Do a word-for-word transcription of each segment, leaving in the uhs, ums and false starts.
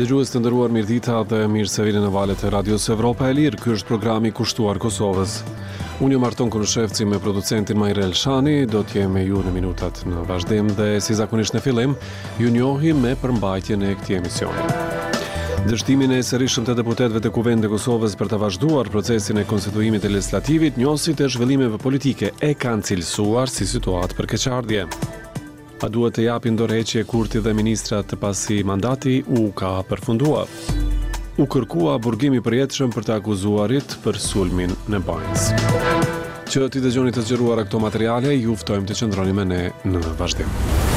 Dëgjues të nderuar, mirëdita dhe mirë se vini në valët e Radios Evropa e Lirë. Ky është programi i kushtuar Kosovës. Unë jam Arton Kurushevci me producentin Majrel Shani, do të jem me ju në minutat në vazhdim dhe si zakonisht në fillim, ju njohim me përmbajtjen e këtij emisioni. Dështimin e sërishëm të deputetëve të Kuvendit të Kosovës për të vazhduar procesin e konstituimit të legislativit, njësit e zhvillimeve politike e kanë cilësuar si situatë për keqardhje. A duhet të japin dorëheqje Kurti dhe ministrat pasi mandati u ka përfunduar? U kërkua burgim i përjetshëm për të akuzuarit për sulmin në Bajnës. Që t'i dëgjoni të zgjeruara këto materiale, ju ftojmë të qëndroni me ne në vazhdim.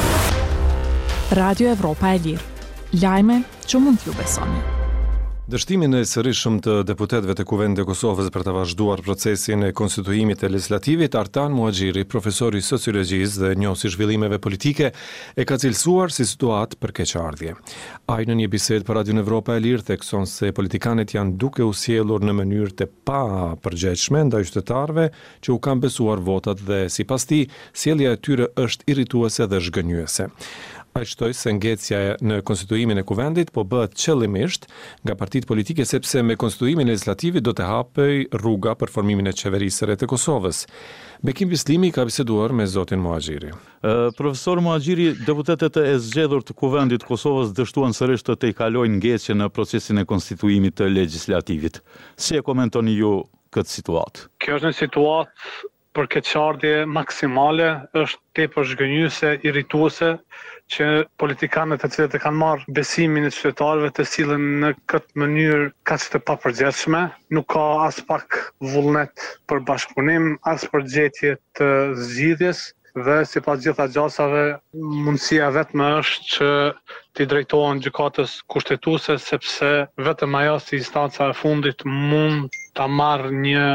Radio Evropa e Lirë. Lajme që mund t'ju besoni. Dështimin e sërishëm të deputetëve të Kuvendit të Kosovës për të vazhduar procesin e konstituimit të legislativit, Artan Muhaxhiri, profesor i sociologjisë dhe njohës i zhvillimeve politike, e ka cilësuar si situatë për keqardhje. Ai në një bisedë për Radio Evropa e Lirë thekson se politikanët janë duke u sjellur në mënyrë të papërgjegjshme ndaj qytetarëve që u kanë besuar votat dhe sipas tij, sjellja e tyre është irrituese dhe zhgënjyese. Ai shtoi se ngecja në konstituimin e Kuvendit po bëhet qëllimisht nga partitë politike sepse me konstituimin legislativ do të hapej rruga për formimin e qeverisë së re të Kosovës. Bekim Bislimi ka biseduar me zotin Muhaxhiri. Uh, profesor Muhaxhiri, deputetët e zgjedhur të Kuvendit të Kosovës dështuan sërish të të i kalojnë ngecje në procesin e konstituimit të legislativit. Si e komentoni ju këtë situatë? Kjo është një situatë për keqardhje maksimale, është tepër zhgënjyese, irrituese, që politikanët të cilët e kanë marrë besimin e qytetarëve të sillen në këtë mënyrë kaq të papërgjegjshme, nuk ka as pak vullnet për bashkëpunim, as për gjetje të zgjidhjes dhe sipas gjitha gjasave mundësia vetme është që t'i drejtohen gjykatës kushtetuese sepse vetëm ajo si instanca e fundit mund ta marrë një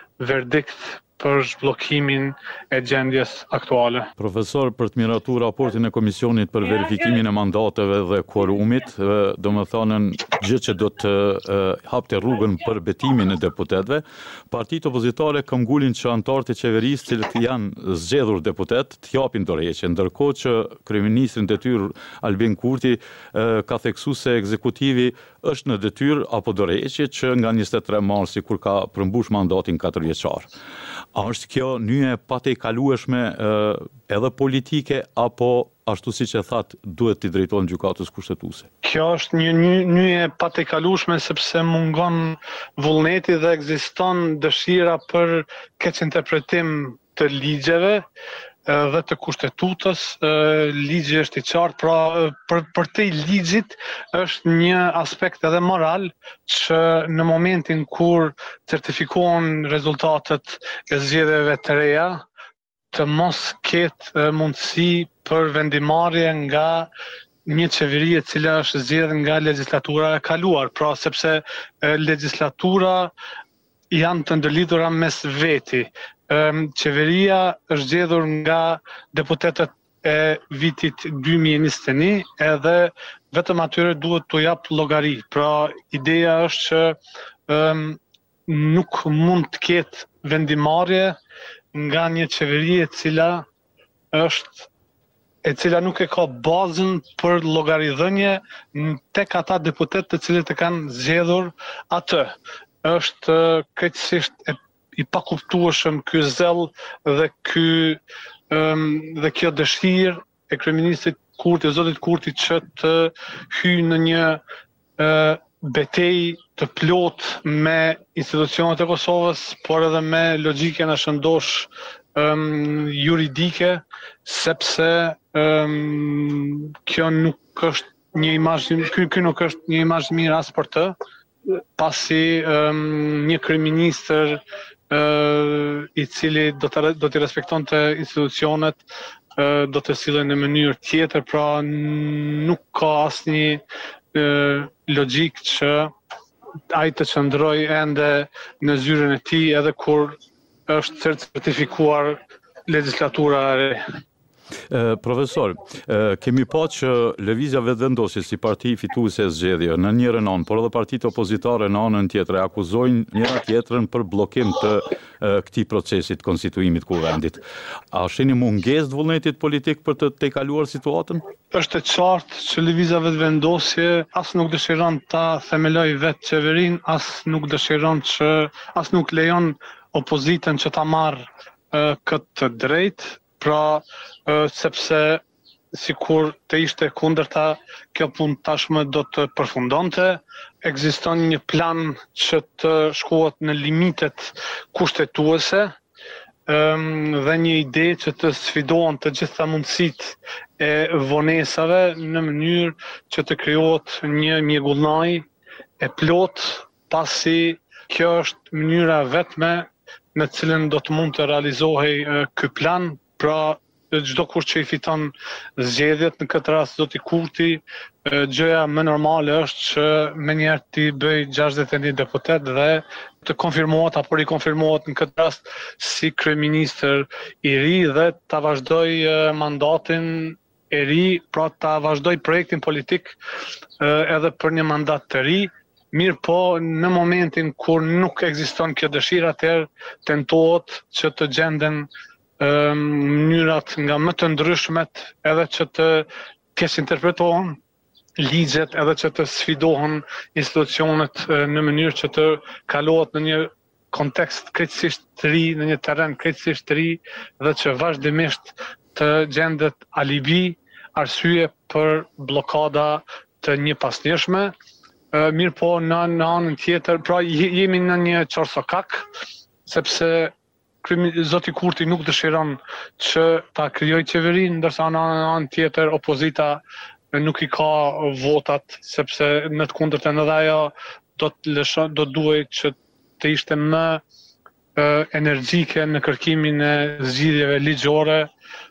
verdikt për zhbllokimin e gjendjes aktuale. Profesor, për të miratuar raportin e Komisionit për verifikimin e mandateve dhe quorumit, do më thonën gjë që do të hapte rrugën për betimin e deputetëve, partitë opozitare këmbgulin që anëtarët e qeverisë cilët janë zgjedhur deputet të japin dorëheqje, ndërkohë që kryeministri detyrë Albin Kurti ka theksuar se ekzekutivi është në detyrë apo dorëheqje që nga njëzet e tre marsi kur ka përmbush mandatin katër vjeçar. A është kjo nyje pa të kalueshme edhe politike apo ashtu siç e thatë duhet t'i drejtohen gjykatës kushtetuese? Kjo është një nyje pa të kalueshme sepse mungon vullneti dhe ekziston dëshira për keq interpretim të ligjeve dhe të kushtetutës. Ligji është i qartë, pra për, për të ligjit është një aspekt edhe moral që në momentin kur certifikohen rezultatet e zgjedhjeve të reja, të mos ketë mundësi për vendimarrje nga një qeveri e cila është zgjedhur nga legjislatura e kaluar, pra sepse legjislatura janë të ndërlidhura mes veti. Qeveria është zgjedhur nga deputetët e vitit dy mijë e njëzet e një edhe vetëm atyre duhet t'u jap llogari. Pra ideja është që um, nuk mund të ketë vendimarrje nga një qeveri e cila është e cila nuk e ka bazën për llogaridhënie tek ata deputetë të cilët e kanë zgjedhur atë. Është krejtësisht e i pakuptueshëm ky zell dhe ky um, dhe kjo dëshirë e kryeministit Kurti, zotit Kurti, që të hyjë në një uh, betejë të plotë me institucionet e Kosovës, por edhe me logjikën e shëndosh um, juridike, sepse um, kjo nuk është një imazh, ky, ky nuk është një imazh mirë as për të, pasi um, një kryeministër Uh, i cili do të do të respektonte institucionet, uh, do të sillen në mënyrë tjetër, pra nuk ka asnjë uh, logjik që ai të qëndrojë ende në zyrën e tij edhe kur është certifikuar legjislatura e re. Uh, profesor, uh, kemi pa që Lëvizja Vetëvendosje si parti fituese e zgjedhjeve në njërin anë, por edhe partitë opozitare në anën tjetër akuzojnë njëra tjetrën për bllokim të uh, këtij procesi të konstituimit të kuvendit. A shihni mungesë të vullnetit politik për të tejkaluar situatën? Është e qartë që Lëvizja Vetëvendosje as nuk dëshiron ta themeloj vetë qeverinë, as nuk dëshiron që as nuk lejon opozitën që ta marrë uh, këtë drejt. Pra, sepse sikur të ishte kundërta, kjo punë tashmë do të përfundonte. Ekziston një plan që të shkohet në limitet kushtetuese dhe një ide që të sfidohen të gjitha mundësitë e vonesave në mënyrë që të krijohet një mjegullnaj e plot, pasi kjo është mënyra vetme në cilën do të mund të realizohej ky plan. Pra, çdo kush që i fiton zgjedhjet, në këtë rast zoti Kurti, gjëja më normale është që menjëherë ti bëj gjashtëdhjetë e një deputet dhe të konfirmohet apo rikonfirmohet në këtë rast si kryeministër i ri dhe ta vazhdoj mandatin e ri, pra ta vazhdoj projektin politik edhe për një mandat të ri. Mirë po, në momentin kur nuk ekziston kjo dëshirë, atëherë tentohet që të gjenden mënyrat nga më të ndryshmet edhe që të keq interpretohen ligjet, edhe që të sfidohen institucionet në mënyrë që të kalohet në një kontekst krejtësisht të ri, në një terren krejtësisht të ri dhe që vazhdimisht të gjendet alibi, arsye për blokada të një pasnjëshme. Mirë po, në anën tjetër, pra jemi në një qorsokak, sepse zoti Kurti nuk dëshiron që ta krijojë qeverinë, ndërsa në anën tjetër opozita nuk i ka votat, sepse në të kundërtën edhe ajo do të lëshon, do duhej që të ishte më energjike në kërkimin e zgjidhjeve ligjore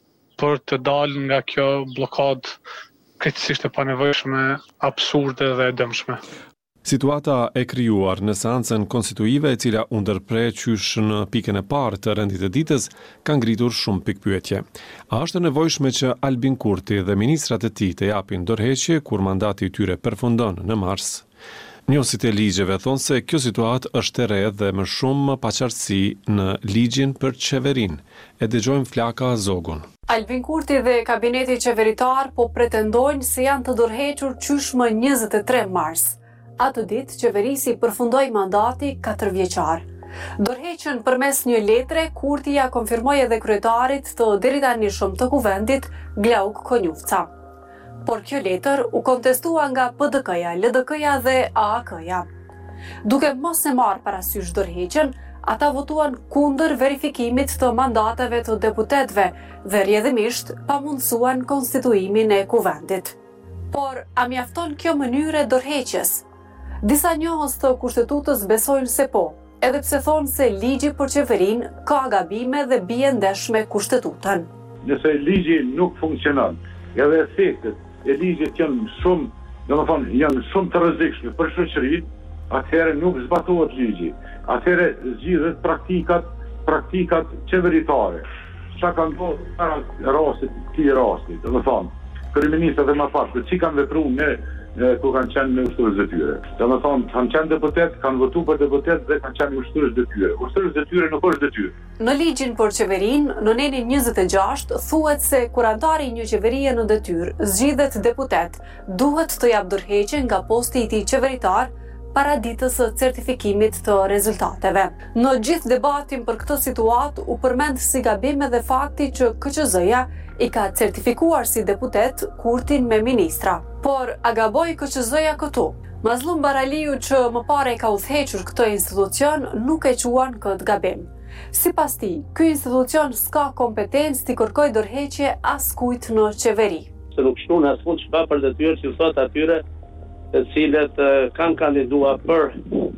për të dalë nga kjo blokadë krejtësisht e panevojshme, absurde dhe e dëmshme. Situata e krijuar në seancën konstituive, e cila u ndërprer qysh në pikën e parë të rendit të ditës, ka ngritur shumë pikpyetje. A është e nevojshme që Albin Kurti dhe ministrat e tij të japin dorëheqje kur mandati i tyre përfundon në mars? Njohësit e ligjeve thonë se kjo situatë është e re dhe më shumë paqartësi në ligjin për qeverinë. E dëgjojmë Flaka Zogun. Albin Kurti dhe kabineti qeveritar po pretendojnë se janë të dorëhequr qysh më njëzet e tre mars. Atë ditë, qeverisi përfundoi mandati katërvjeçar. Dorëheqjen përmes një letre, Kurti ja konfirmoi edhe kryetarit të deri tani shumë të kuvendit, Glauk Konjufca. Por kjo letër u kontestua nga P D K-ja, L D K-ja dhe A A K-ja. Duke mos e marrë parasysh dorëheqjen, ata votuan kundër verifikimit të mandateve të deputetëve dhe rrjedhimisht pamundsuan konstituimin e kuvendit. Por a mjafton kjo mënyrë e dorëheqjes? Disa njohës të kushtetutës besojnë se po, edhe pse thonë se ligji për qeverinë ka gabime dhe bie ndesh me kushtetutën. Nëse ligji nuk funksionon, edhe efektet e ligjit janë shumë, domethënë janë shumë të rrezikshme për shoqërinë, atëherë nuk zbatohet ligji. Atëherë zgjidhet praktikat, praktikat qeveritare. Çka ka ndodhur para rastit të këtij rasti, domethënë kryeministët e mëparshme që kanë vepruar në ku kanë qenë në ushtrës detyre. Domethënë, kanë qenë deputet, kanë votuar për deputet dhe kanë qenë ushtrës detyre. Ushtrës detyre nuk është detyrë. Në ligjin për qeverinë, në nenin njëzet e gjashtë, thuhet se kur antari i një qeverie në detyrë zgjidhet deputet, duhet të jap dorëheqje nga posti i tij qeveritar para ditës së certifikimit të rezultateve. Në gjithë debatin për këtë situatë u përmend si gabim edhe fakti që K Q Z-ja i ka certifikuar si deputet Kurtin me ministra. Por a gaboi K Q Z-ja këtu? Mazlum Baraliu, që më pare ka udhëhequr këtë institucion, nuk e quan këtë gabim. Sipas tij, ky institucion s'ka kompetencë të kërkojë dorëheqje askujt në qeveri. Se nuk shkruan asfund çka për detyrë që thot atyre të cilët kanë kandiduar për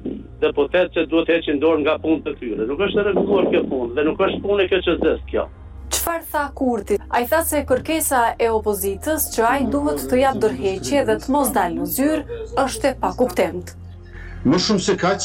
deputet që duhet heqin dorë nga punë të tyre. Nuk është rregulluar kjo punë dhe nuk është punë e K Q Z-s kjo. Çfarë tha Kurti? Ai tha se kërkesa e opozitës që ai duhet të jap dorëheqje dhe të mos dalë në zyrë është e pakuptimtë. Më shumë se kaq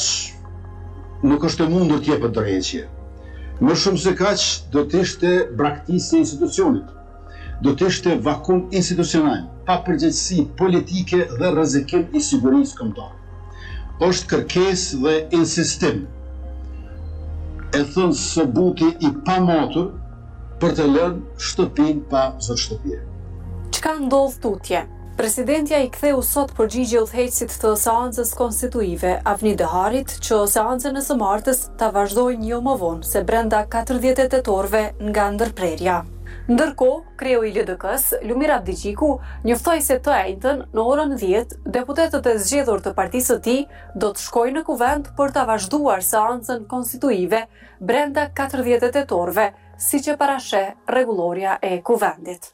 nuk është e mundur të jepet dorëheqje. Më shumë se kaq do të ishte braktisje e institucionit. do të ishte vakum institucional, pa përgjegjësi politike dhe rrezikim i sigurisë kombëtare. Është kërkesë dhe insistim, e thënë sëbuti i pamatur për të lënë shtëpinë pa zot shtëpie. Çka ndodh tutje? Presidentja i ktheu sot përgjigje udhëheqësit të seancës konstituive Avni Deharit që seancën e së martës ta vazhdojnë jo më vonë se brenda katërdhjetë tetorëve nga ndërprerja. Ndërkohë, kreu i L D K-s, Lumir Abdigjiku, njoftoi se të njëjtën në orën dhjetë deputetët e zgjedhur të partisë së tij do të shkojnë në kuvent për ta vazhduar seancën konstituive brenda katërdhjetë tetorëve, siç e parasheh rregulloria e kuvendit.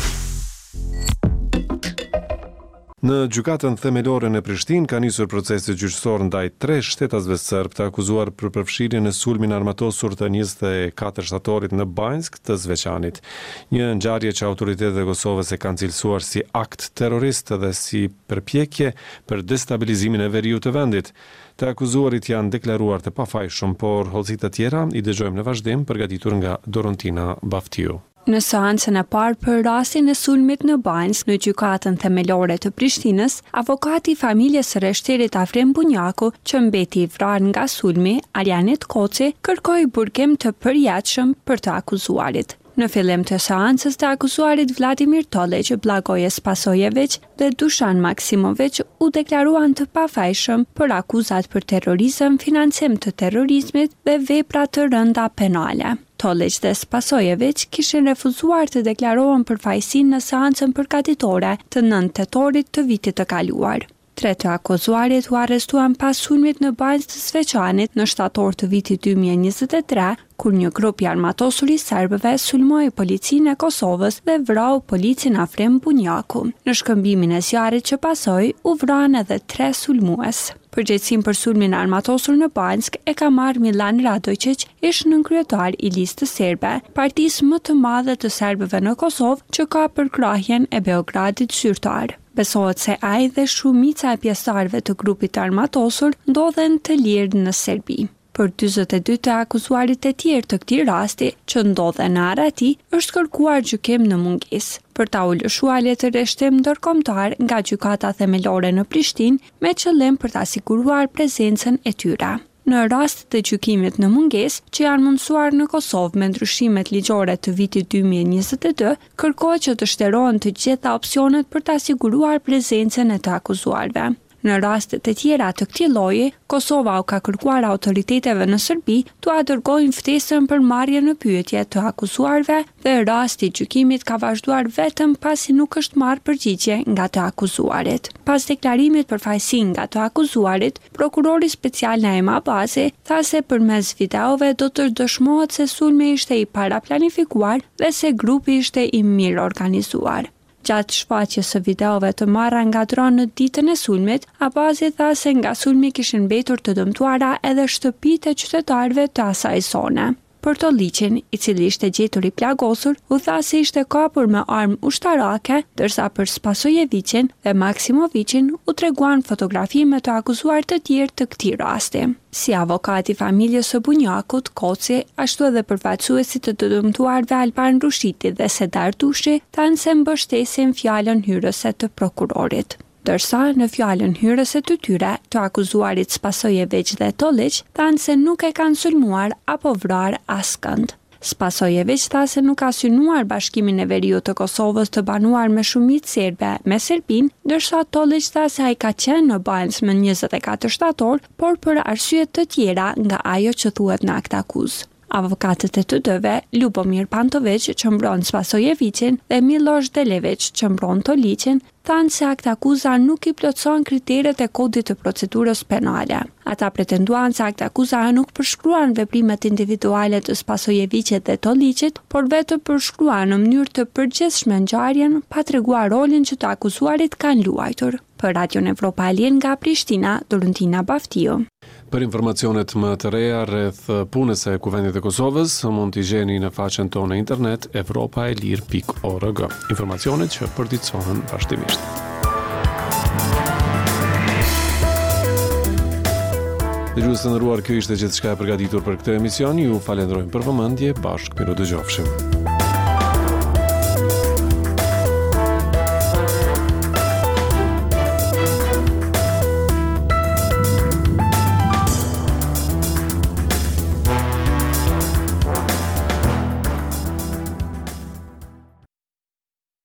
Në gjykatën themelore në Prishtinë ka nisur procesi gjyqësor ndaj tre shtetasve serb të akuzuar për përfshirjen në sulmin armatosur të njëzet e katër shtatorit në Banjsk të Zveçanit. Një ngjarje që autoritetet e Kosovës e kanë cilësuar si akt terrorist dhe si përpjekje për destabilizimin e veriut të vendit. Të akuzuarit janë deklaruar të pafajshëm, por hollësit të tjera i dëgjojmë në vazhdim, përgatitur nga Dorontina Baftiu. Në seancën e parë për rastin e sulmit në Banjsk në gjykatën themelore të Prishtinës, avokati i familjes së rreshterit Afrem Bunjaku, që mbeti i vrarë nga sulmi, Arjanit Koci, kërkoi burgim të përjetshëm për të akuzuarit. Në fillim të seancës të akuzuarit Vladimir Tollić, Blagoj Spasojević dhe Dušan Maksimović u deklaruan të pafajshëm për akuzat për terrorizëm, financim të terrorizmit dhe vepra të rënda penale. Tollić dhe Spasojević kishin refuzuar të deklarohen për fajësinë në seancën përgatitore të nëntë tetorit të vitit të kaluar. Tre të akuzuarit u arrestuan pas sulmit në Banjsk të Zveçanit në shtator të vitit dy mijë e njëzet e tre, kur një grup i armatosur i serbëve sulmoi policinë e Kosovës dhe vrau policin Afrem Bunjaku. Në shkëmbimin e zjarrit që pasoi, u vranë edhe tre sulmues. Përgjegjësinë për sulmin armatosur në Banjsk e ka marrë Milan Radojčić, ish nënkryetar i listës serbe, partisë më të madhe të serbëve në Kosovë, që ka përkrahjen e Beogradit zyrtar. Besohet se ai dhe shumica e pjesëtarëve të grupit të armatosur ndodhen të lirë në Serbi. Për dyzet e dy të akuzuarit e tjerë të këtij rasti, që ndodhen në Arati, është kërkuar gjykim në mungesë për ta u lëshuar letërreshtim ndërkombëtar nga gjykata themelore në Prishtinë me qëllim për ta siguruar prezencën e tyre. Në rast të gjykimit në mungesë, që janë mundsuar në Kosovë me ndryshimet ligjore të vitit dy mijë e njëzet e dy, kërkohet që të shterohen të gjitha opsionet për ta siguruar prezencën e të akuzuarve. Në raste të tjera të këtij lloji, Kosova u ka kërkuar autoriteteve në Serbi të dërgojnë ftesën për marrje në pyetje të akuzuarve dhe rasti i gjykimit ka vazhduar vetëm pasi nuk është marrë përgjigje nga të akuzuarit. Pas deklarimit për fajësi nga të akuzuarit, prokurori special Naim Abasi tha se përmes videove do të dëshmohet se sulmi ishte i paraplanifikuar dhe se grupi ishte i mirë organizuar. Gjatë shfaqjes së videove të marra nga dronë në ditën e sulmit, Abasi tha se nga sulmi kishin mbetur të dëmtuara edhe shtëpitë e qytetarëve të asaj zone. Për Tollićin, i cili ishte gjetur i plagosur, u tha se ishte kapur me armë ushtarake, ndërsa për Spasojevićin dhe Maksimovićin u treguan fotografi me të akuzuar të tjerë të këtij rasti. Si avokati familjes së Bunjakut, Koci, ashtu edhe përfaqësuesit të të dëmtuarve Alban Rushiti dhe Sedar Dushi, thanë se mbështesin fjalën hyrëse të prokurorit. Dërsa në fjalën hyrëse të tyre, të akuzuarit Spasojević dhe Tollić thanë se nuk e kanë sulmuar apo vrarë askënd. Spasojević tha se nuk ka synuar Bashkimin e Veriut të Kosovës të banuar me shumicë serbe me Serbinë, ndërsa Tollić tha se ai ka qenë në Banjsk më njëzet e katër shtator, por për arsye të tjera nga ajo që thuhet në akt akuzë. Avokatët e të dëve, Lubomir Pantović, që mbron Spasojevićin, dhe Miloš Delević, që mbron Tollićin, thanë se akt akuza nuk i plotëson kriteret e kodit të procedurës penale. Ata pretenduan se akt akuza nuk përshkruan veprimet individuale të Spasojevićit dhe Tollićit, por vetëm përshkruan në mënyrë të përgjithshme ngjarjen, pa treguar rolin që të akuzuarit kanë luajtur. Për Radion Evropa e Lirë nga Prishtina, Dorontina Baftiu. Për informacionet më të reja rreth punës së Kuvendit të Kosovës, mund t'i gjeni në faqen tonë internet evropa e lir pikë org. Informacionet që përditësohen vazhdimisht. Dëgjues të nderuar, kjo ishte gjithçka e përgatitur për këtë emision. Ju falenderojmë për vëmendje. Bashkë miru dëgjofshim.